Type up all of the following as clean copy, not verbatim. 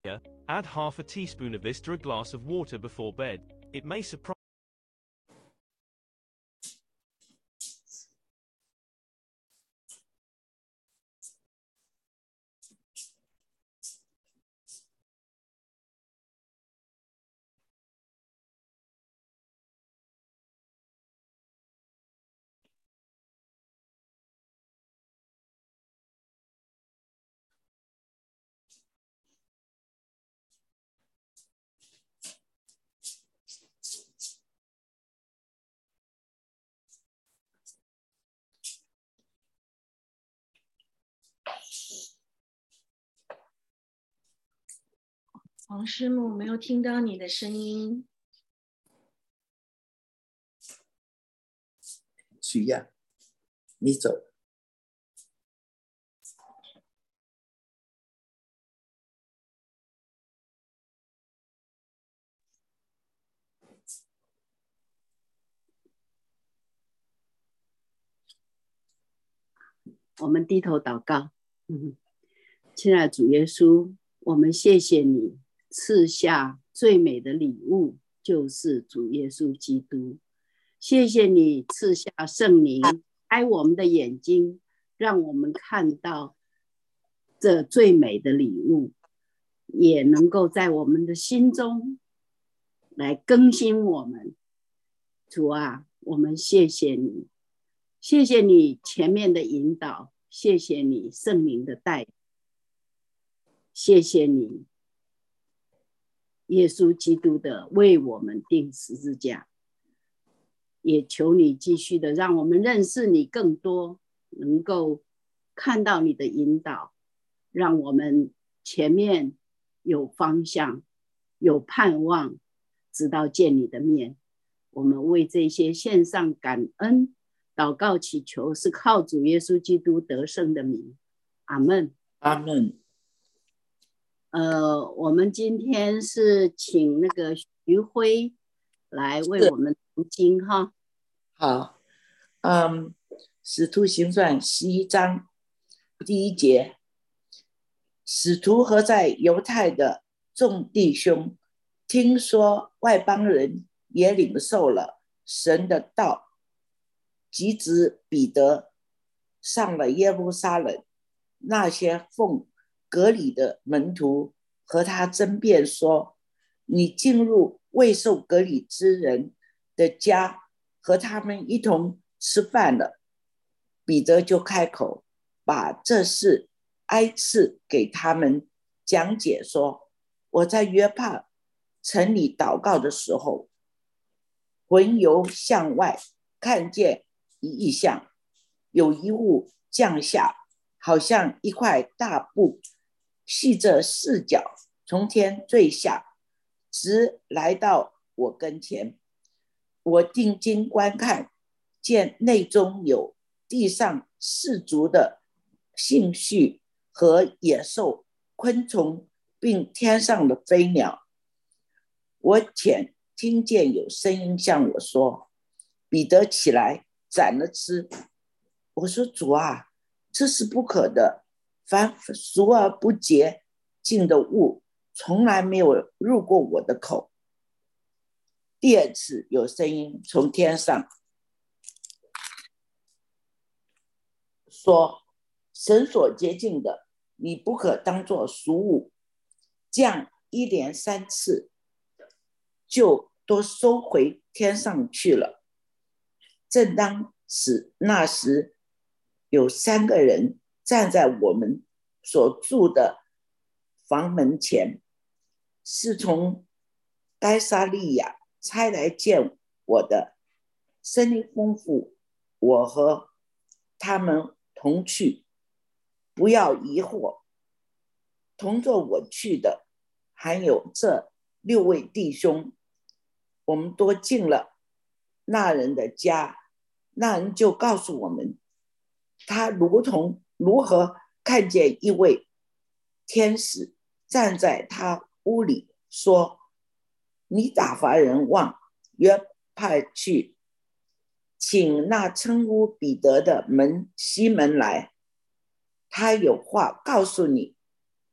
Add half a teaspoon of this to a glass of water before bed. It may surprise. 黄师母，没有听到你的声音。 许亚，你走。 我们低头祷告。亲爱的主耶稣，我们谢谢你赐下最美的礼物，就是主耶稣基督。谢谢你赐下圣灵，开我们的眼睛，让我们看到这最美的礼物，也能够在我们的心中来更新我们。主啊，我们谢谢你，谢谢你前面的引导，谢谢你圣灵的带领，谢谢你耶稣基督的为我们钉十字架，也求你继续的让我们认识你更多，能够看到你的引导，让我们前面有方向，有盼望，直到见你的面。我们为这些献上感恩，祷告祈求，是靠主耶稣基督得胜的名。阿们。 阿们。 我们今天是请那个徐辉来为我们读经哈。 好，使徒行传11章第1节，使徒和在犹太的众弟兄听说外邦人也领受了神的道，即指彼得上了耶路撒冷，那些奉割礼的门徒和他争辩说，你进入未受割礼之人的家，和他们一同吃饭了。彼得就开口，把这事挨次给他们讲解说，我在约帕城里祷告的时候，魂游向外，看见一异象，有一物降下，好像一块大布，系着4角，从天坠下，直来到我跟前。我定睛观看，见内中有地上4足的蟋蟀和野兽、昆虫，并天上的飞鸟。我且听见有声音向我说，彼得起来斩了吃。我说，主啊，这是不可的，凡俗而不洁净的物，从来没有入过我的口。第2次有声音从天上说，神所洁净的，你不可当作俗物。这样一连3次，就都收回天上去了。正当那时，有3个人站在我们所住的房门前，是从该撒利亚差来见我的，生意丰富，我和他们同去，不要疑惑。同着我去的还有这6位弟兄，我们都进了那人的家，那人就告诉我们，他如何看见一位天使站在他屋里，说，你打发人往约帕去，请那称呼彼得的西门来，他有话告诉你。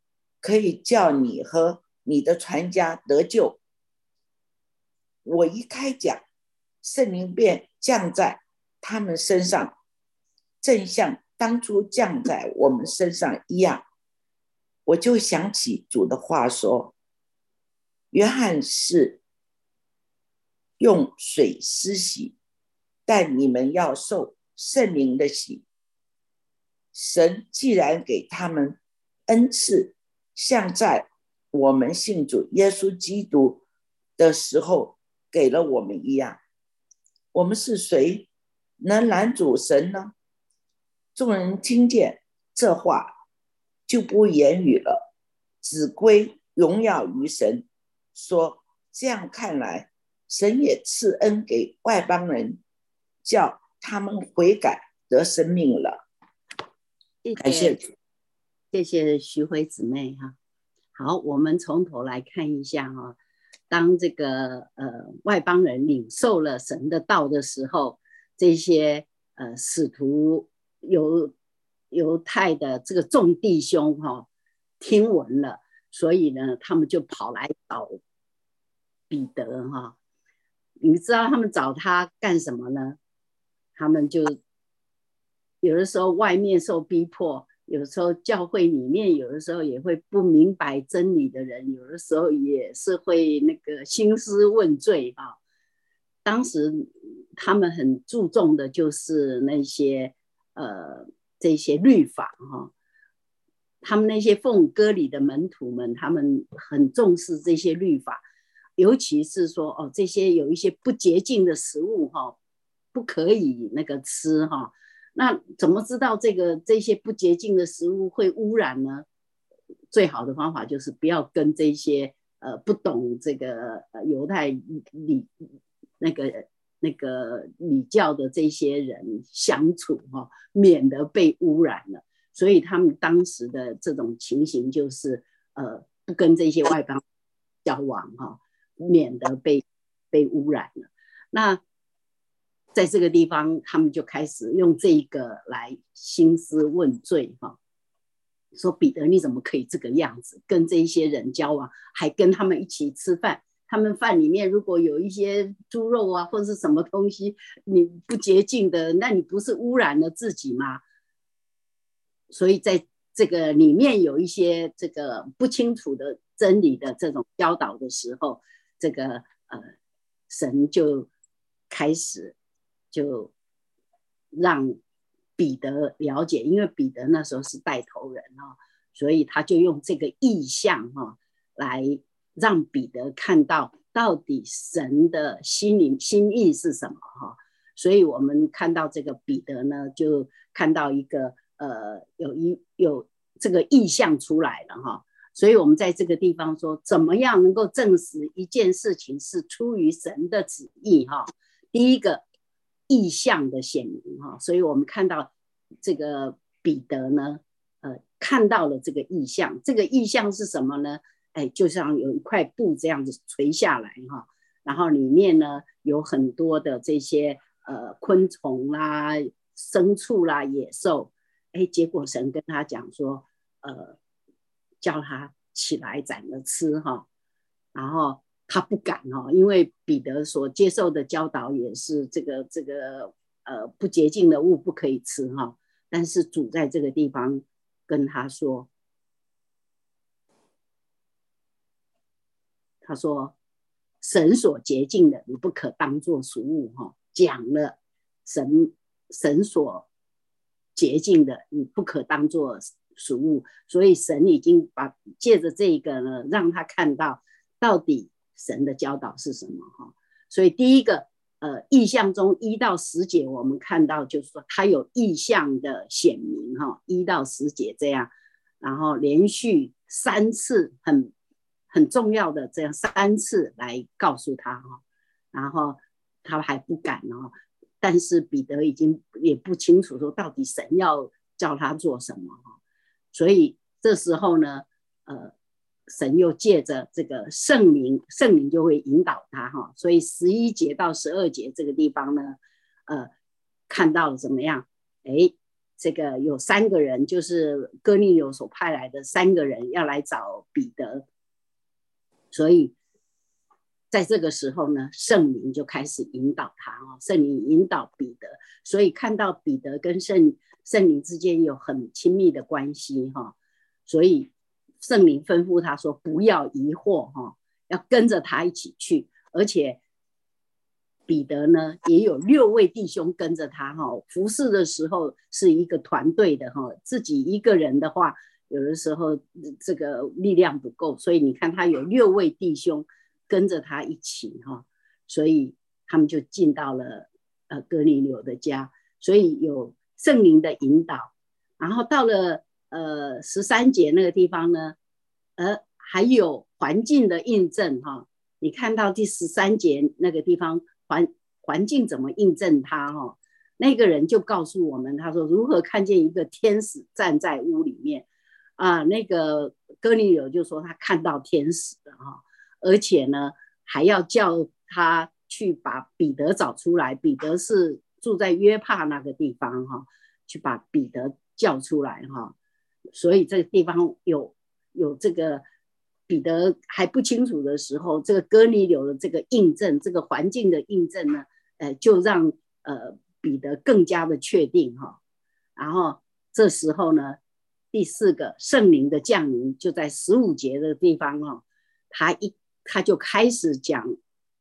可以叫你和你的全家得救。我一开讲，圣灵便降在他们身上，正像当初降在我们身上一样。我就想起主的话说，约翰是用水施洗，但你们要受圣灵的洗。神既然给他们恩赐，像在我们信主耶稣基督的时候给了我们一样，我们是谁能拦阻神呢？众人听见这话，就不言语了，只归荣耀于神，说这样看来，神也赐恩给外邦人，叫他们悔改得生命了。感谢主。 谢谢徐辉姊妹哈。好，我们从头来看一下哈。当这个外邦人领受了神的道的时候，这些使徒犹太的这个众弟兄哈听闻了，所以呢，他们就跑来找彼得哈。你知道他们找他干什么呢？他们就有的时候外面受逼迫，有的时候教会里面有的时候也会不明白真理的人，有的时候也是会那个兴师问罪啊。当时他们很注重的就是那些这些律法哈。他们那些奉割礼的门徒们，他们很重视这些律法，尤其是说这些有一些不洁净的食物哈，不可以那个吃哈。那怎么知道这些不洁净的食物会污染呢？最好的方法就是不要跟这些不懂这个犹太礼那个礼教的这些人相处哈，免得被污染了。所以他们当时的这种情形就是不跟这些外邦交往哈，免得被污染了。那在这个地方，他们就开始用这个来兴师问罪哈，说彼得你怎么可以这个样子，跟这些人交往，还跟他们一起吃饭？他们饭里面如果有一些猪肉啊，或者是什么东西你不洁净的，那你不是污染了自己吗？所以在这个里面有一些这个不清楚的真理的这种教导的时候，这个神就开始就让彼得了解，因为彼得那时候是带头人所以他就用这个意象来让彼得看到到底神的心意是什么所以我们看到这个彼得呢，就看到一个有这个意象出来了所以我们在这个地方说，怎么样能够证实一件事情是出于神的旨意第一个意象的显明所以我们看到这个彼得呢看到了这个意象。这个意象是什么呢？就像有一块布这样子垂下来然后里面呢有很多的这些昆虫啦、牲畜啦、野兽。结果神跟他讲说叫他起来宰了吃然后他不敢因为彼得所接受的教导也是这个不洁净的物不可以吃但是主在这个地方跟他说，他说神所洁净的你不可当作俗物讲了神所洁净的你不可当作俗物。所以神已经借着这个呢，让他看到到底神的教导是什么所以第一个意象中1到10节我们看到就是说他有意象的显明1到10节这样，然后连续3次很重要的这样3次来告诉他然后他还不敢但是彼得已经也不清楚说到底神要叫他做什么所以这时候呢神又借着这个圣灵就会引导他所以11节到12节这个地方呢看到了怎么样这个有3个人，就是哥尼流所派来的3个人要来找彼得，所以在这个时候呢，圣灵就开始引导他圣灵引导彼得，所以看到彼得跟圣灵之间有很亲密的关系所以圣灵吩咐他说不要疑惑要跟着他一起去，而且彼得呢也有6位弟兄跟着他服侍的时候是一个团队的自己一个人的话有的时候这个力量不够，所以你看他有6位弟兄跟着他一起所以他们就进到了哥尼流的家，所以有圣灵的引导。然后到了13节那个地方呢还有环境的印证你看到第13节那个地方环境怎么印证他那个人就告诉我们，他说如何看见一个天使站在屋里面那个哥尼流就说他看到天使了而且呢还要叫他去把彼得找出来，彼得是住在约帕那个地方去把彼得叫出来所以这个地方有这个彼得还不清楚的时候，这个哥尼流的这个印证，这个环境的印证呢就让彼得更加的确定然后这时候呢第4个圣灵的降临就在15节的地方他就开始讲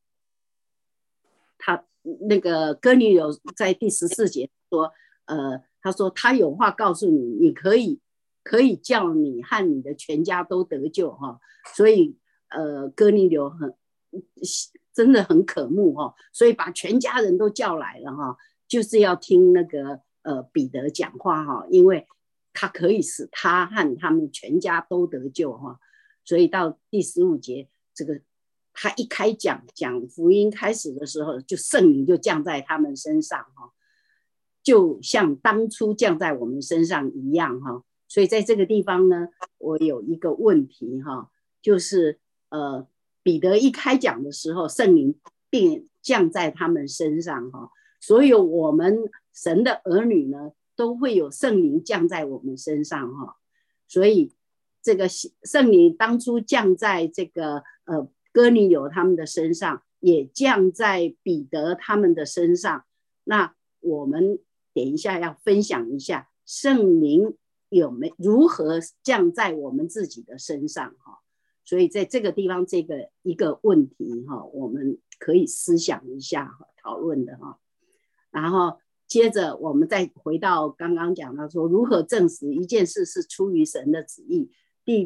他那个哥尼流在第14节说他说他有话告诉你，你可以叫你和你的全家都得救所以哥尼流真的很渴慕所以把全家人都叫来了就是要听那个彼得讲话因为他可以使他和他们全家都得救所以到第15节这个他一开讲福音开始的时候，就圣灵就降在他们身上就像当初降在我们身上一样所以在这个地方呢，我有一个问题就是彼得一开讲的时候，圣灵便降在他们身上所有我们神的儿女呢都会有圣灵降在我们身上所以这个圣灵当初降在这个哥尼流他们的身上，也降在彼得他们的身上。那我们等一下要分享一下圣灵如何降在我们自己的身上所以在这个地方这个一个问题我们可以思想一下讨论的然后接着我们再回到刚刚讲到说如何证实一件事是出于神的旨意。第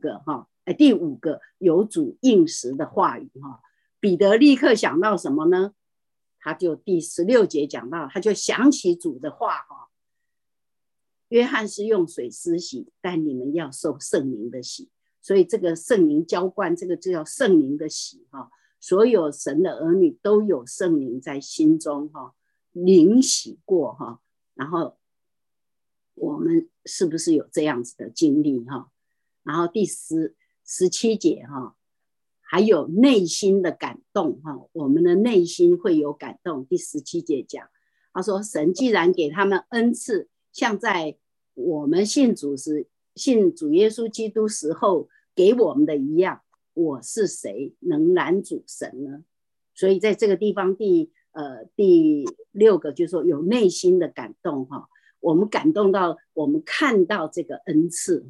5个有主应时的话语彼得立刻想到什么呢？他就第16节讲到，他就想起主的话约翰是用水施洗，但你们要受圣灵的洗。所以这个圣灵浇灌，这个就叫圣灵的洗所有神的儿女都有圣灵在心中灵洗过然后我们是不是有这样子的经历然后第17节还有内心的感动我们的内心会有感动。第17节讲，他说神既然给他们恩赐，像在我们信主耶稣基督时候给我们的一样，我是谁能拦阻神呢？所以在这个地方第6个就是说有内心的感动我们感动到我们看到这个恩赐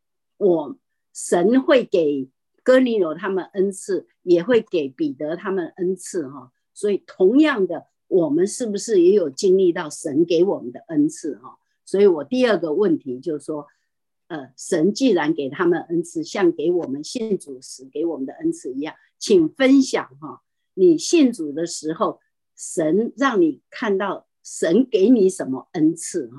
神会给哥尼流他们恩赐，也会给彼得他们恩赐所以同样的我们是不是也有经历到神给我们的恩赐所以我第2个问题就是说神既然给他们恩赐，像给我们信主时给我们的恩赐一样，请分享你信主的时候神让你看到神给你什么恩赐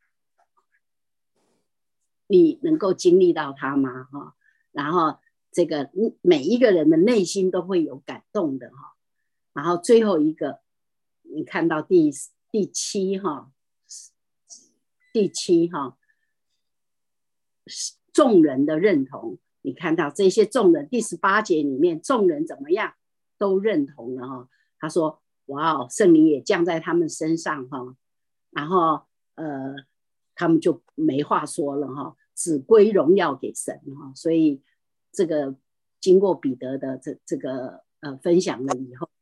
你能够经历到它吗然后这个每一个人的内心都会有感动的然后最后一个你看到第7众人的认同，你看到这些众人第18节里面众人怎么样都认同了他说哇圣灵也降在他们身上然后他们就没话说了哈，只归荣耀给神哈。所以这个经过彼得的这个分享了以后，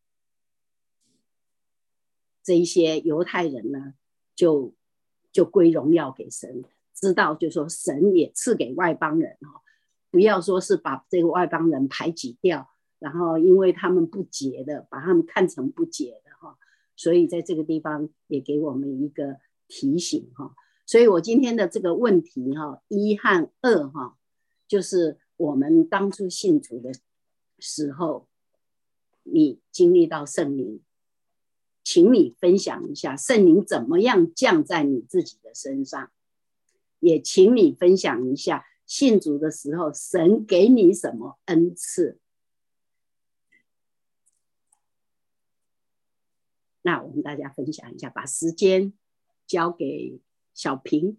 这一些犹太人呢就归荣耀给神，知道就说神也赐给外邦人哈，不要说是把这个外邦人排挤掉，然后因为他们不洁的，把他们看成不洁的哈。所以在这个地方也给我们一个提醒哈。所以我今天的这个问题哈，1和2哈，就是我们当初信主的时候，你经历到圣灵，请你分享一下圣灵怎么样降在你自己的身上，也请你分享一下信主的时候神给你什么恩赐。那我们大家分享一下，把时间交给小平。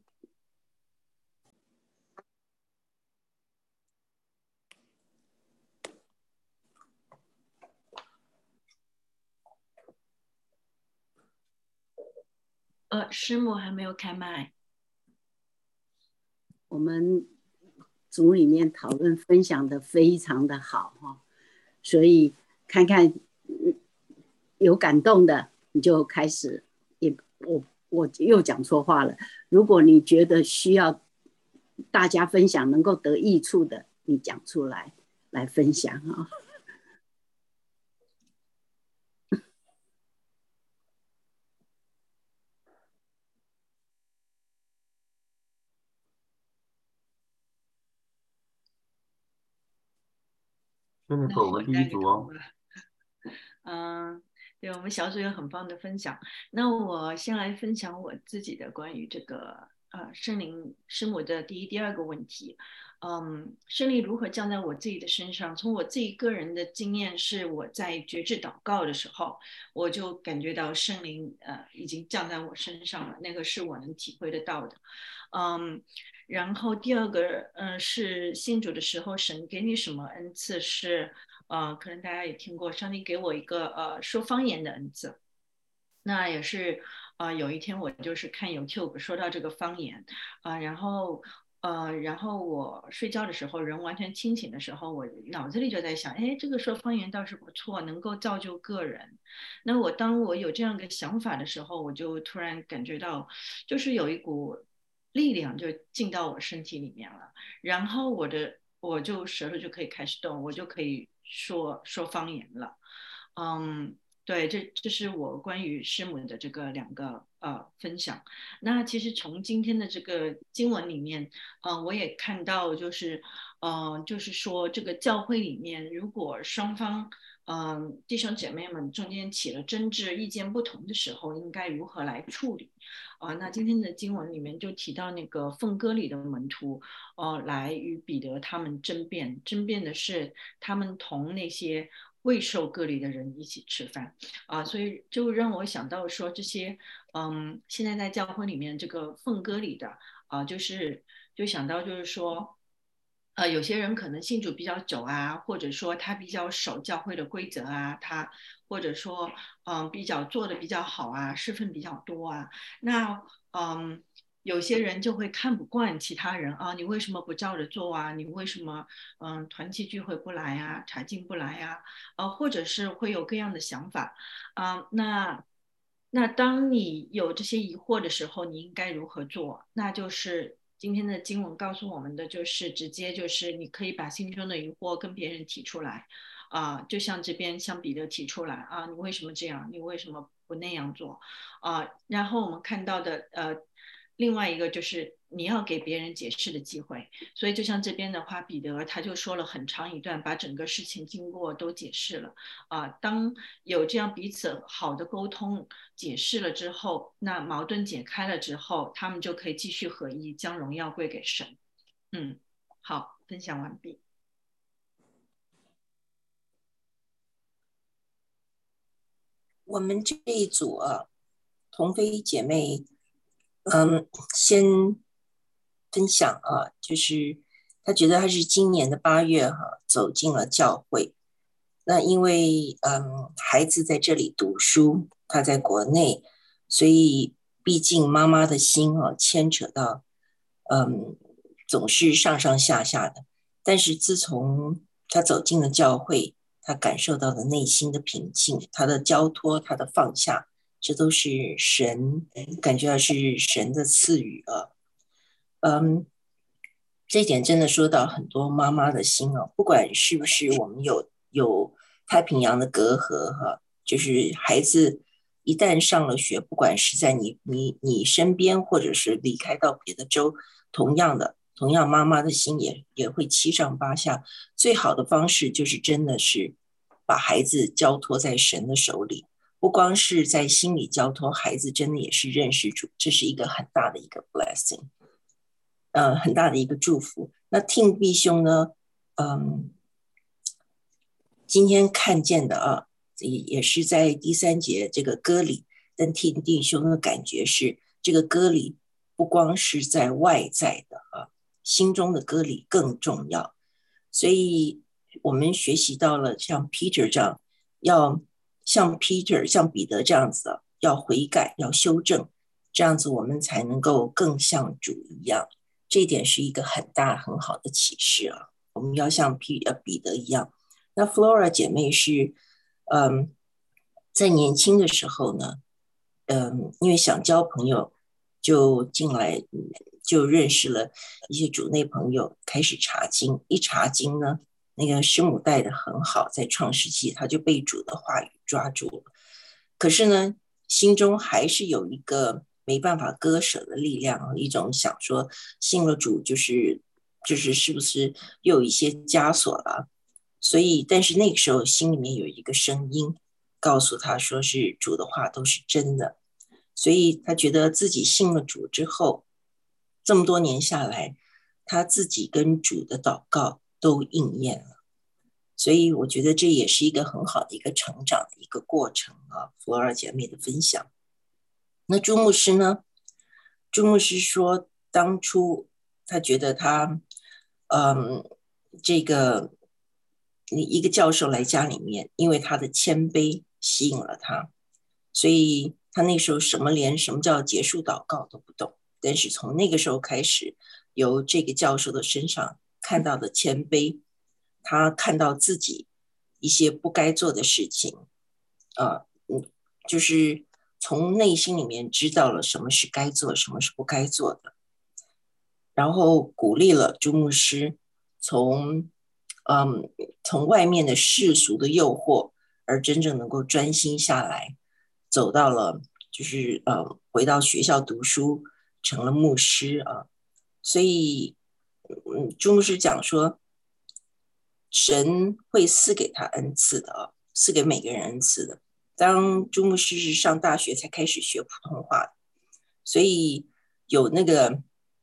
师母还没有开麦。 我们组里面讨论分享的非常的好哈，所以看看有感动的你就开始。我又讲错话了，如果你觉得需要大家分享能够得益处的，你讲出来分享啊。 现在走个第一组哦。 对，我们小组有很棒的分享。那我先来分享我自己的关于这个圣灵师母的第一、第二个问题。圣灵如何降在我自己的身上？从我自己个人的经验是，我在觉知祷告的时候，我就感觉到圣灵已经降在我身上了，那个是我能体会得到的。然后第二个是信主的时候，神给你什么恩赐是可能大家也听过，上帝给我一个说方言的恩赐。那也是有一天我就是看 YouTube 说到这个方言然后我睡觉的时候，人完全清醒的时候，我脑子里就在想，哎，这个说方言倒是不错，能够造就个人。那当我有这样一个想法的时候，我就突然感觉到，就是有一股力量就进到我身体里面了，然后我就舌头就可以开始动，我就可以说方言了。对，这是我关于师母的这个2个分享。那其实从今天的这个经文里面，我也看到就是说这个教会里面，如果双方弟兄姐妹们中间起了争执、意见不同的时候，应该如何来处理？那今天的经文里面就提到那个奉歌里的门徒，来与彼得他们争辩的是他们同那些未受割礼的人一起吃饭所以就让我想到说这些现在在教会里面这个奉歌礼的就想到就是说有些人可能信主比较久啊，或者说他比较守教会的规则啊，他或者说比较做的比较好啊，侍奉比较多啊，那有些人就会看不惯其他人啊，你为什么不照着做啊？你为什么团契聚会不来啊？查经不来啊？或者是会有各样的想法那当你有这些疑惑的时候，你应该如何做？那就是今天的经文告诉我们的，就是直接就是你可以把心中的疑惑跟别人提出来就像这边向彼得提出来你为什么这样？你为什么不那样做然后我们看到的另外一个就是你要给别人解释的机会，所以就像这边的话，彼得他就说了很长一段，把整个事情经过都解释了当有这样彼此好的沟通解释了之后，那矛盾解开了之后，他们就可以继续合一，将荣耀归给神。好，分享完毕。 我们这一组同妃姐妹先分享就是她觉得她是今年的8月走进了教会，那因为孩子在这里读书，他在国内，所以毕竟妈妈的心牵扯到总是上上下下的。但是自从他走进了教会，他感受到了内心的平静，他的交托，他的放下，这都是神，感觉到是神的赐予啊。这一点真的说到很多妈妈的心啊，不管是不是我们有太平洋的隔阂哈，就是孩子一旦上了学，不管是在你身边，或者是离开到别的州，同样妈妈的心也会七上八下。最好的方式就是真的是把孩子交托在神的手里，不光是在心里交托，孩子真的也是认识主，这是一个很大的一个 blessing，很大的一个祝福。那听弟兄呢，今天看见的啊，也是在第3节这个歌里，但听弟兄的感觉是，这个歌里不光是在外在的啊，心中的歌里更重要。所以我们学习到了像 Peter 这样，要像彼得这样子要悔改，要修正，这样子我们才能够更像主一样。这一点是一个很大很好的启示啊！我们要像彼得一样。那 Flora 姐妹是，在年轻的时候呢，因为想交朋友，就进来，就认识了一些主内朋友，开始查经。一查经呢，那个师母带的很好，在创世纪，他就被主的话语抓住了。可是呢，心中还是有一个没办法割舍的力量，一种想说信了主就是是不是又有一些枷锁了？所以，但是那个时候心里面有一个声音告诉他说是主的话都是真的，所以他觉得自己信了主之后，这么多年下来，他自己跟主的祷告都应验了。所以我觉得这也是一个很好的一个成长的一个过程啊，福尔姐妹的分享。那朱牧师呢？朱牧师说，当初他觉得他，这个一个教授来家里面，因为他的谦卑吸引了他，所以他那时候连什么叫结束祷告都不懂。但是从那个时候开始，由这个教授的身上看到的谦卑，他看到自己一些不该做的事情，就是从内心里面知道了什么是该做，什么是不该做的，然后鼓励了朱牧师从外面的世俗的诱惑，而真正能够专心下来，走到了就是回到学校读书，成了牧师啊。所以朱牧师讲说，神会赐给他恩赐的啊，赐给每个人恩赐的。当朱牧师是上大学才开始学普通话的，所以有那个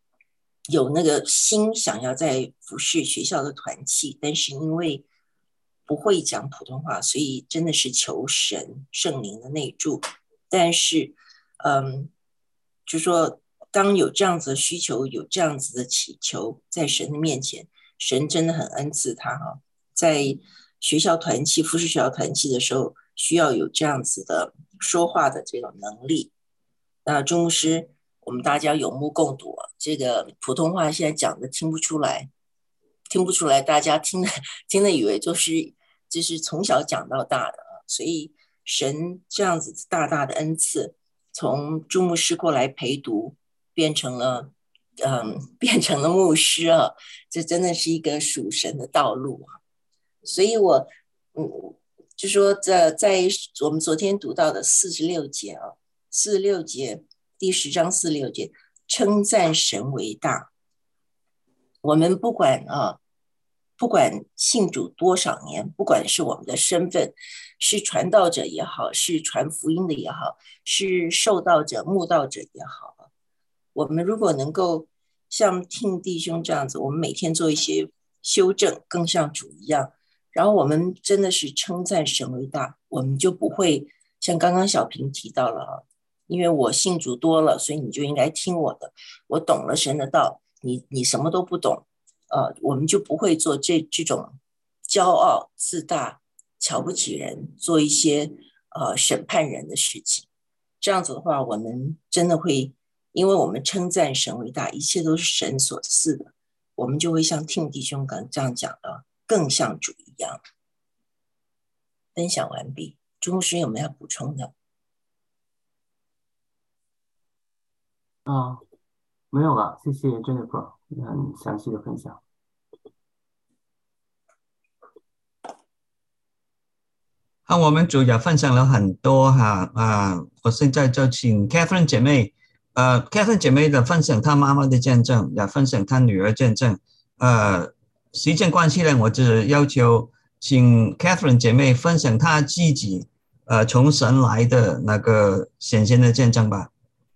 心想要在服侍学校的团契，但是因为不会讲普通话，所以真的是求神圣灵的内助。但是就说当有这样子的需求，有这样子的祈求在神的面前，神真的很恩赐他哈，在学校团契服侍学校团契的时候，需要有这样子的说话的这种能力。那朱牧师，我们大家有目共睹，这个普通话现在讲的听不出来，大家听的以为就是从小讲到大的，所以神这样子大大的恩赐，从朱牧师过来陪读，变成了牧师啊，这真的是一个属神的道路啊。所以我就说在我们昨天读到的46节啊，46节第10章46节，称赞神为大。我们不管信主多少年，不管是我们的身份是传道者也好，是传福音的也好，是受道者慕道者也好，我们如果能够像听弟兄这样子，我们每天做一些修正，更像主一样，然后我们真的是称赞神为大，我们就不会像刚刚小平提到了，因为我信主多了，所以你就应该听我的，我懂了神的道，你什么都不懂，我们就不会做这种骄傲自大瞧不起人，做一些审判人的事情。 这样子的话，我们真的会，因为我们称赞神为大，一切都是神所赐的，我们就会像听弟兄刚这样讲的，更像主一样。分享完毕，朱牧师有没有要补充的？ 没有了，谢谢 Jennifer 很详细的分享。 我们主也分享了很多我现在就请 Catherine 姐妹，Catherine 姐妹的分享她妈妈的见证，也分享她女儿见证。时间关系呢，我只要求请 Catherine 姐妹分享她自己从神来的那个显现的见证吧。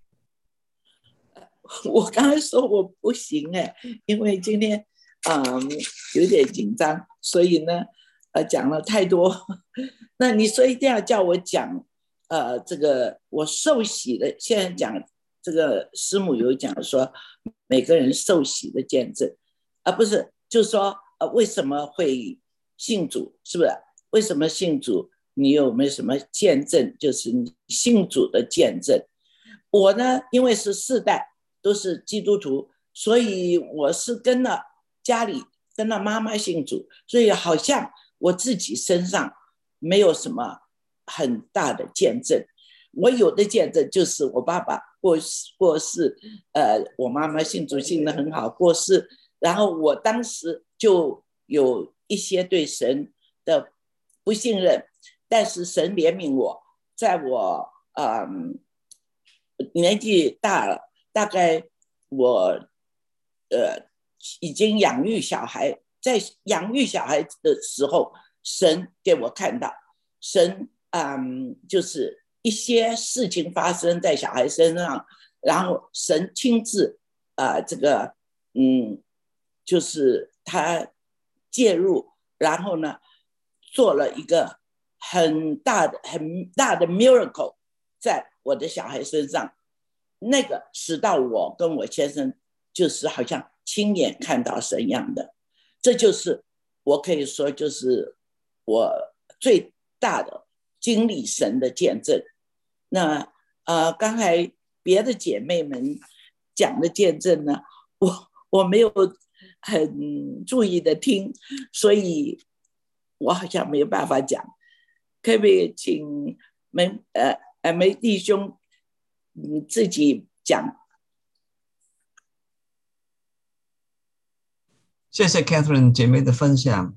我刚才说我不行因为今天有点紧张，所以呢讲了太多。那你说一定要叫我讲这个我受洗的，现在讲这个师母有讲说每个人受洗的见证，不是就是说为什么会信主，是不是？为什么信主？你有没有什么见证？就是你信主的见证。我呢，因为是4代都是基督徒，所以我是跟了家里跟了妈妈信主，所以好像我自己身上没有什么很大的见证。我有的见证就是我爸爸过世，我妈妈信主信得很好，过世，然后我当时就有一些对神的不信任，但是神怜悯我，在我年纪大了，大概我已经养育小孩，在养育小孩的时候，神给我看到，神就是一些事情发生在小孩身上，然后神亲自这个就是他介入，然后呢做了一个很大的 miracle 在我的小孩身上，那个使到我跟我先生就是好像亲眼看到神一样的。这就是我可以说就是我最大的经历神的见证。那刚才别的姐妹们讲的见证呢，我没有很注意的听，所以我好像没有办法讲。可不可以请梅弟兄你自己讲？ 谢谢 Catherine 姐妹的分享。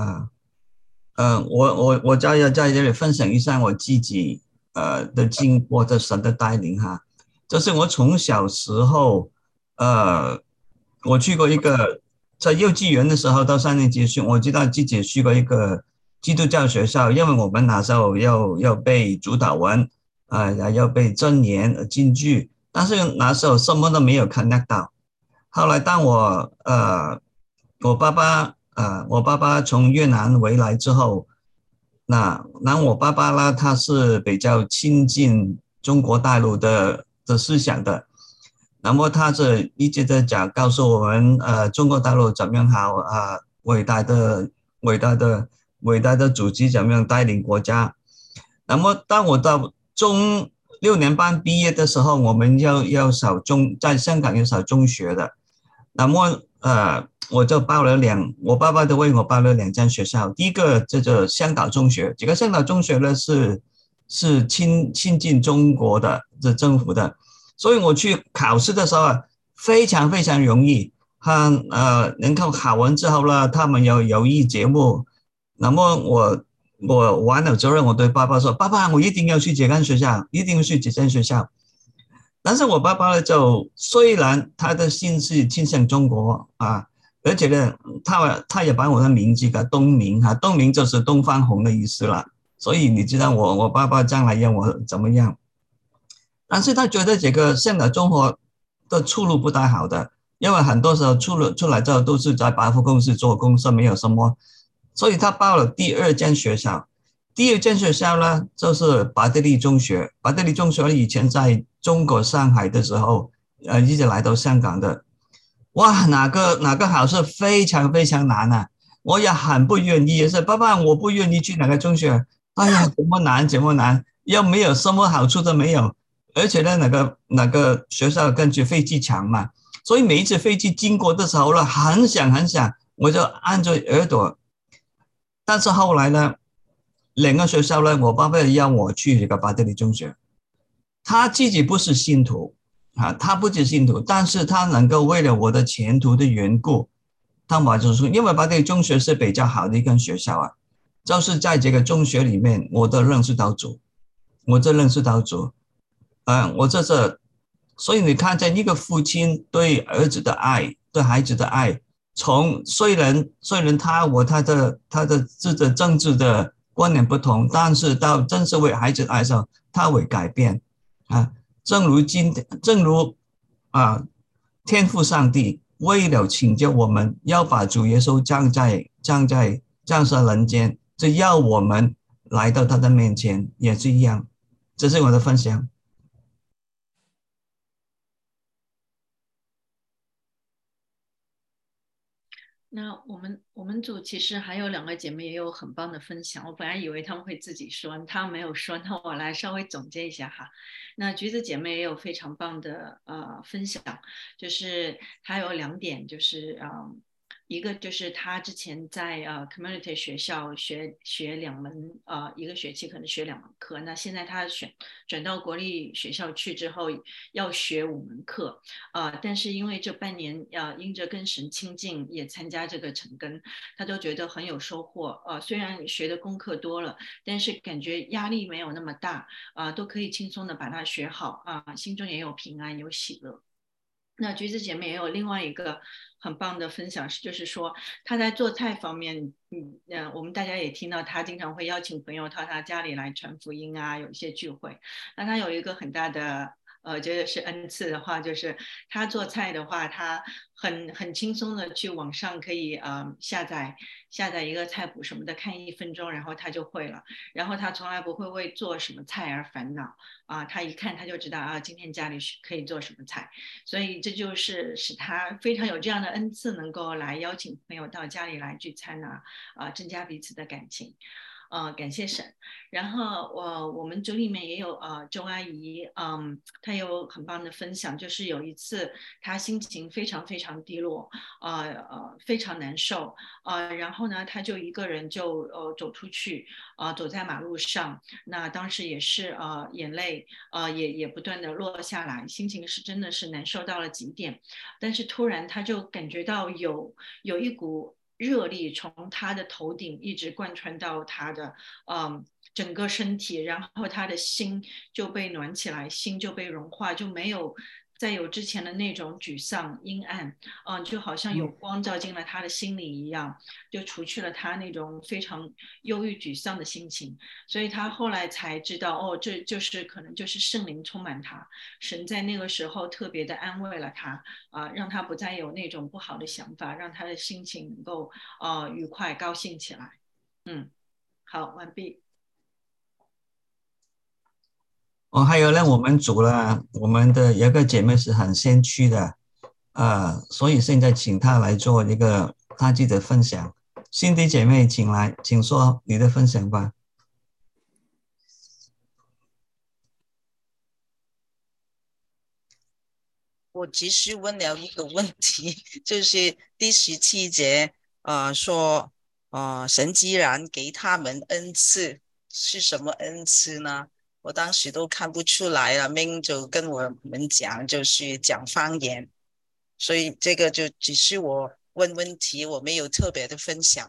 我就要在这里分享一下我自己的经过的神的带领哈。就是我从小时候我去过一个在幼稚园的时候到3年级去，我知道自己去过一个基督教学校，因为我们那时候要背主祷文要背箴言金句，但是那时候什么都没有 connect 到。后来当我爸爸从越南回来之后，那我爸爸呢，他是比较亲近中国大陆的思想的，那么他是一直在讲告诉我们中国大陆怎样好伟大的祖籍怎样带领国家。那么当我到中6年班毕业的时候，我们要在香港要考中学的，那么我就我爸爸都为我报了2间学校。第一个就是香港中学，这个香港中学呢是亲近中国的这政府的，所以我去考试的时候非常非常容易。能够考完之后呢，他们有友谊节目，那么我完了之后，我对爸爸说：“爸爸，我一定要去这间学校，一定要去这间学校。”但是我爸爸呢，就虽然他的心是倾向中国而且呢，他也把我的名字叫东明东明就是东方红的意思了。所以你知道我爸爸将来要我怎么样？但是他觉得这个香港中国的出路不太好的，因为很多时候出来之后都是在百货公司做工，是没有什么，所以他报了第2间学校。第2间学校呢，就是巴德利中学。巴德利中学以前在中国上海的时候，一直来到香港的。哇，哪个考试非常非常难啊！我也很不愿意，说爸爸，我不愿意去哪个中学。哎呀，怎么难，又没有什么好处都没有。 而且呢，那个学校根据飞机场嘛，所以每一次飞机经过的时候呢，很响很响，我就按着耳朵。但是后来呢，2个学校呢，我爸爸要我去这个巴德里中学，他自己不是信徒啊，他不是信徒，但是他能够为了我的前途的缘故，他把就是说，因为巴德里中学是比较好的一个学校啊，就是在这个中学里面，我都认识到主，我这是，所以你看见一个父亲对儿子的爱，对孩子的爱，从虽然他的政治的观念不同，但是到真是为孩子爱上，他会改变啊。正如天父上帝为了拯救我们，要把主耶稣降下人间，就要我们来到他的面前，也是一样。这是我的分享。 那我们组其实还有2个姐妹也有很棒的分享，我本来以为她们会自己说，她们没有说，那我来稍微总结一下哈。那橘子姐妹也有非常棒的分享，就是她有2点，就是一个就是她之前在community 学校学2门一个学期可能学2门课，那现在她转到国立学校去之后要学5门课，但是因为这半年因着跟神亲近，也参加这个晨更，她都觉得很有收获。虽然学的功课多了，但是感觉压力没有那么大，都可以轻松的把它学好心中也有平安有喜乐。那橘子姐妹也有另外一个很棒的分享，就是说她在做菜方面，我们大家也听到她经常会邀请朋友到她家里来传福音有一些聚会。那她有一个很大的觉得是恩赐的话，就是她做菜的话，她很轻松的去网上可以下载一个菜谱什么的，看1分钟，然后她就会了。然后她从来不会为做什么菜而烦恼她一看她就知道今天家里可以做什么菜，所以这就是使她非常有这样的恩赐，能够来邀请朋友到家里来聚餐增加彼此的感情。感谢神。然后我们组里面也有周阿姨，她有很棒的分享，就是有一次她心情非常非常低落，非常难受，然后呢她就一个人就走出去，走在马路上，那当时也是眼泪也不断的落下来，心情是真的是难受到了极点，但是突然她就感觉到有一股热力从他的头顶一直贯穿到他的整个身体，然后他的心就被暖起来，心就被融化，就没有再有之前的那种沮丧阴暗，就好像有光照进了他的心里一样，就除去了他那种非常忧郁沮丧的心情。所以他后来才知道，这就是可能就是圣灵充满他，神在那个时候特别的安慰了他，让他不再有那种不好的想法，让他的心情能够愉快高兴起来。好，完毕。 还有呢，我们组了我们的有个姐妹是很先驱的，所以现在请她来做一个她自己的分享。辛迪姐妹，请说你的分享吧。 我其实问了一个问题，就是第17节，说，神既然给他们恩赐，是什么恩赐呢？我当时都看不出来了，明就跟我们讲，就是讲方言，所以这个就只是我问问题，我没有特别的分享。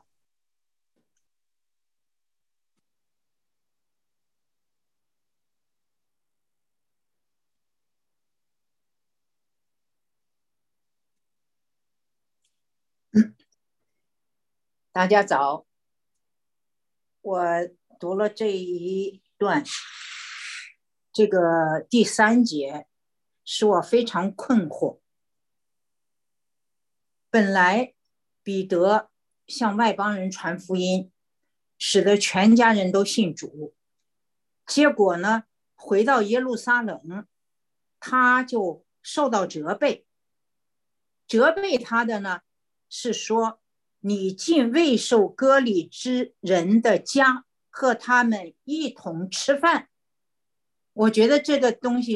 大家早，我读了这一段，这个第3节使我非常困惑。本来彼得向外邦人传福音，使得全家人都信主，结果呢，回到耶路撒冷，他就受到责备。责备他的呢，是说你进未受割礼之人的家，和他们一同吃饭。我觉得这个东西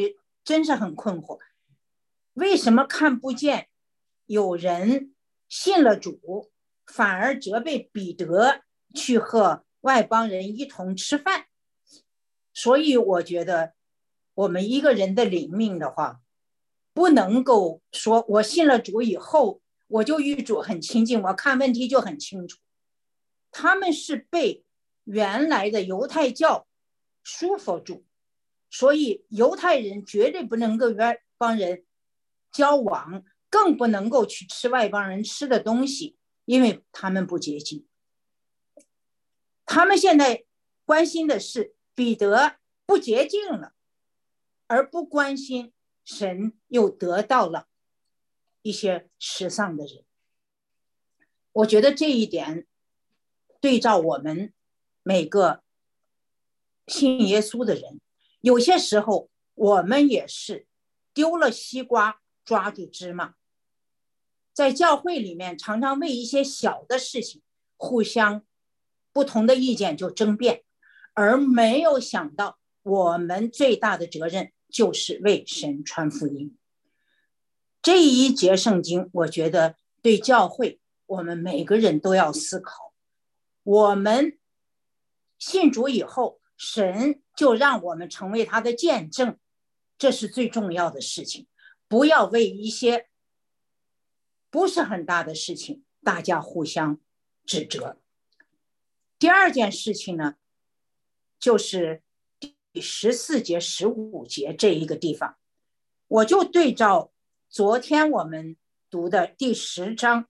真是很困惑，为什么看不见有人信了主，反而责备彼得去和外邦人一同吃饭？所以我觉得我们一个人的灵命的话，不能够说我信了主以后我就与主很亲近，我看问题就很清楚。他们是被原来的犹太教束缚住，所以犹太人绝对不能够与外邦人交往，更不能够去吃外邦人吃的东西，因为他们不洁净。他们现在关心的是彼得不洁净了，而不关心神又得到了一些失丧的人。我觉得这一点对照我们每个信耶稣的人，有些时候我们也是丢了西瓜抓住芝麻，在教会里面常常为一些小的事情互相不同的意见就争辩，而没有想到我们最大的责任就是为神传福音。这一节圣经我觉得对教会我们每个人都要思考，我们信主以后，神就让我们成为他的见证，这是最重要的事情。不要为一些不是很大的事情大家互相指责。第二件事情呢，就是第14节15节这一个地方，我就对照昨天我们读的第10章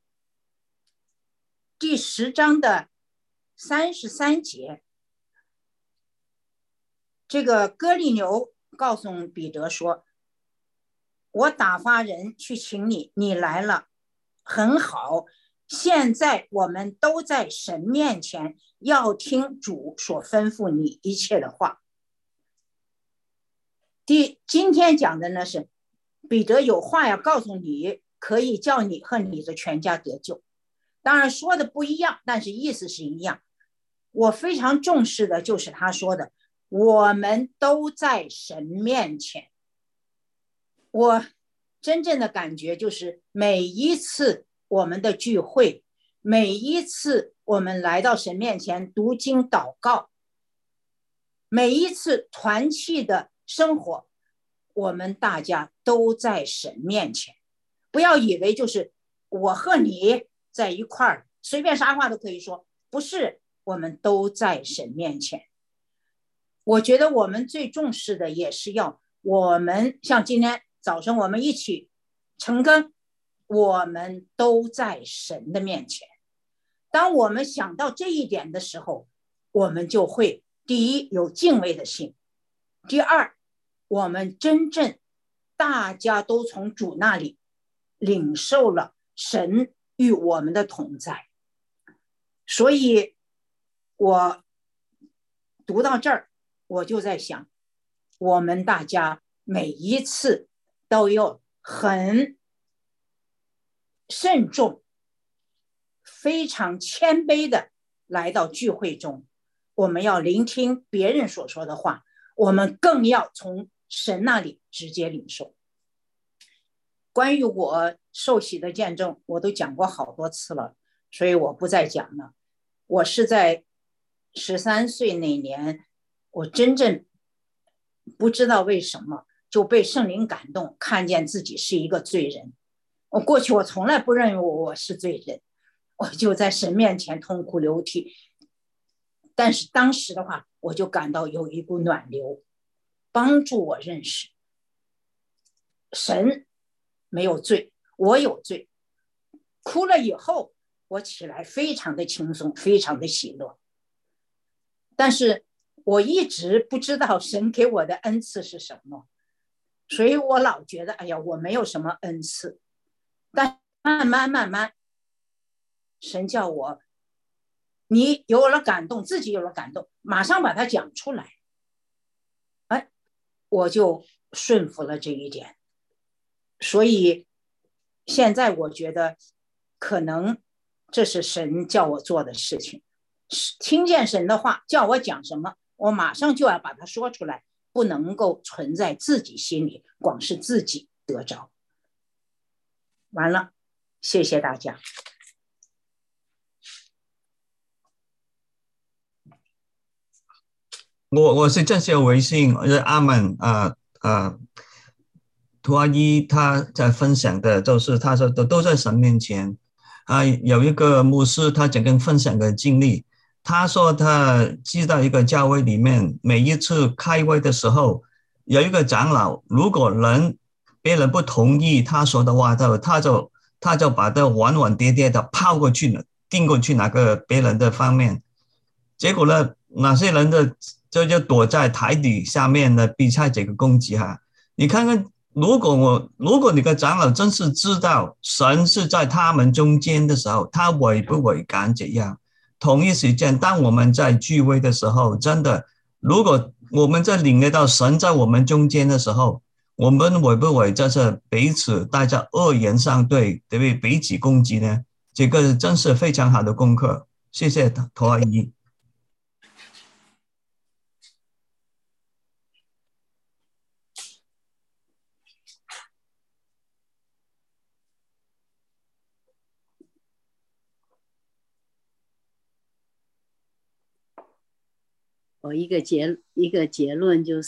的33节，这个哥利牛告诉彼得说，我打发人去请你，你来了，很好，现在我们都在神面前，要听主所吩咐你一切的话。今天讲的呢是彼得有话要告诉你，可以叫你和你的全家得救。当然说的不一样，但是意思是一样。我非常重视的就是他说的，我们都在神面前。我真正的感觉就是每一次我们的聚会，每一次我们来到神面前读经祷告，每一次团契的生活，我们大家都在神面前。不要以为就是我和你在一块儿随便啥话都可以说，不是，我们都在神面前。我觉得我们最重视的也是要我们像今天早上我们一起晨更，我们都在神的面前。当我们想到这一点的时候，我们就会第一有敬畏的心，第二我们真正大家都从主那里领受了神与我们的同在。所以我读到这儿，我就在想，我们大家每一次都要很慎重，非常谦卑的来到聚会中，我们要聆听别人所说的话，我们更要从神那里直接领受。关于我受洗的见证，我都讲过好多次了，所以我不再讲了。我是在13岁那年，我真正不知道为什么就被圣灵感动，看见自己是一个罪人。过去我从来不认为我是罪人，我就在神面前痛哭流涕。但是当时的话，我就感到有一股暖流，帮助我认识神没有罪，我有罪。哭了以后，我起来非常的轻松，非常的喜乐。但是我一直不知道神给我的恩赐是什么，所以我老觉得哎呀，我没有什么恩赐。但慢慢神叫我，你有了感动，自己有了感动，马上把它讲出来。我就顺服了这一点。所以现在我觉得可能这是神叫我做的事情，听见神的话叫我讲什么，我马上就要把它说出来， 不能够存在自己心里，光是自己得着。完了，谢谢大家。 我是这些微信，阿门涂阿姨她在分享的，就是她说的都在神面前。有一个牧师，他整个分享的经历，他说他知道一个教会里面，每一次开会的时候，有一个长老，如果别人不同意他说的话，他就把它完完跌跌的抛过去了，钉过去哪个别人的方面，结果呢，哪些人就躲在台底下面呢，避开这个攻击哈。你看看，如果你的长老真是知道神是在他们中间的时候，他会不会敢这样？同一时间，当我们在聚会的时候，真的，如果我们在领略到神在我们中间的时候，我们会不会就是彼此带着恶言相对，对不对？彼此攻击呢？这个真是非常好的功课。谢谢涂阿姨。 我一个结论就是，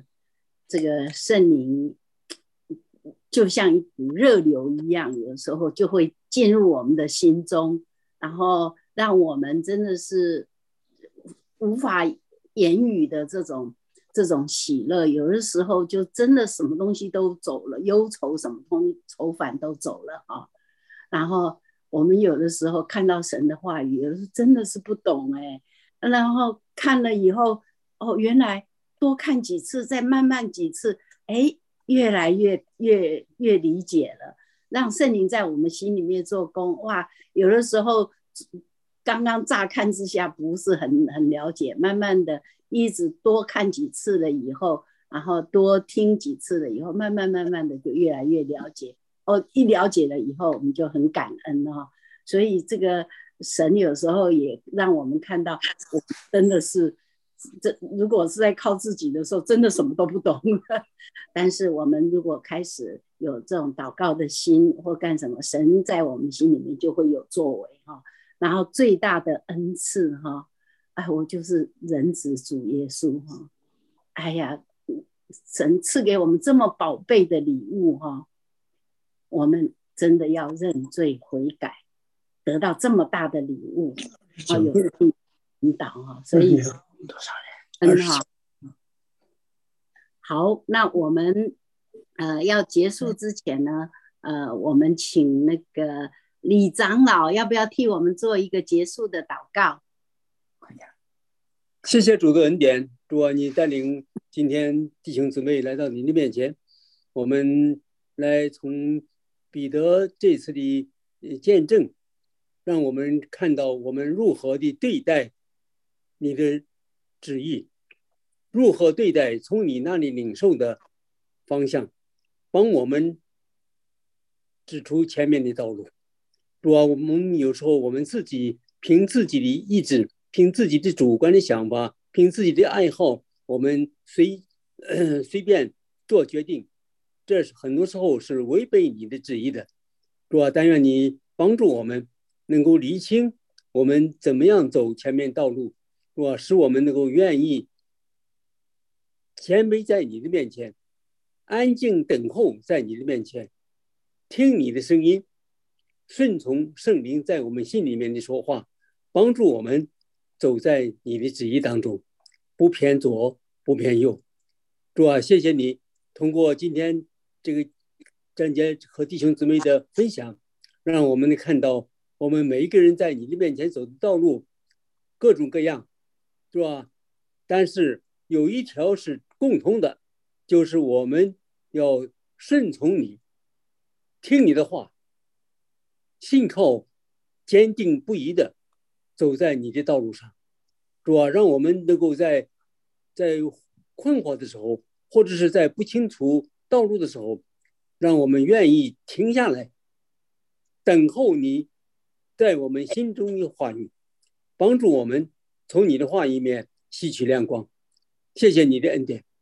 这个圣灵就像一股热流一样，有时候就会进入我们的心中，然后让我们真的是无法言语的这种喜乐，有的时候就真的什么东西都走了，忧愁什么愁烦都走了啊。然后我们有的时候看到神的话语，有的时候真的是不懂然后看了以后，原来多看几次，再慢慢几次，越来越理解了，让圣灵在我们心里面做工。哇，有的时候刚刚乍看之下不是很了解，慢慢的一直多看几次了以后，然后多听几次了以后，慢慢的就越来越了解。一了解了以后，我们就很感恩所以这个神有时候也让我们看到，我真的是如果是在靠自己的时候，真的什么都不懂但是我们如果开始有这种祷告的心或干什么，神在我们心里面就会有作为然后最大的恩赐我就是人子主耶稣哎呀，神赐给我们这么宝贝的礼物我们真的要认罪悔改，得到这么大的礼物有引导所以很好。好，那我们要结束之前呢，我们请那个李长老要不要替我们做一个结束的祷告？ 谢谢主的恩典，主啊，你带领今天弟兄姊妹来到你的面前，我们来从彼得这次的见证，让我们看到我们如何的对待你的旨意，如何对待从你那里领受的方向，帮我们指出前面的道路。主啊，我们有时候我们自己凭自己的意志，凭自己的主观的想法，凭自己的爱好，我们随便做决定，这是很多时候是违背你的旨意的。主啊，但愿你帮助我们能够厘清我们怎么样走前面道路，主啊，使我们能够愿意谦卑在你的面前，安静等候在你的面前，听你的声音，顺从圣灵在我们心里面的说话，帮助我们走在你的旨意当中，不偏左不偏右。主啊，谢谢你通过今天这个章节和弟兄姊妹的分享，让我们能看到我们每一个人在你的面前走的道路各种各样，是吧？但是有一条是共通的，就是我们要顺从你，听你的话，信靠坚定不移的走在你的道路上。主啊，让我们能够在困惑的时候，或者是在不清楚道路的时候，让我们愿意停下来等候你在我们心中的话语，帮助我们从你的话语里面吸取亮光。谢谢你的恩典，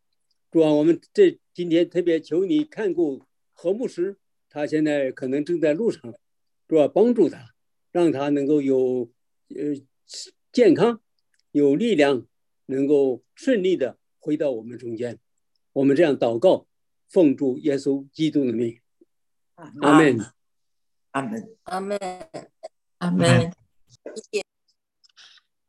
主啊，我们今天特别求你看顾何牧师，他现在可能正在路上，主啊，帮助他，让他能够有健康、有力量，能够顺利的回到我们中间。我们这样祷告，奉主耶稣基督的名，阿门， 阿门， 阿门， 阿门。 谢谢。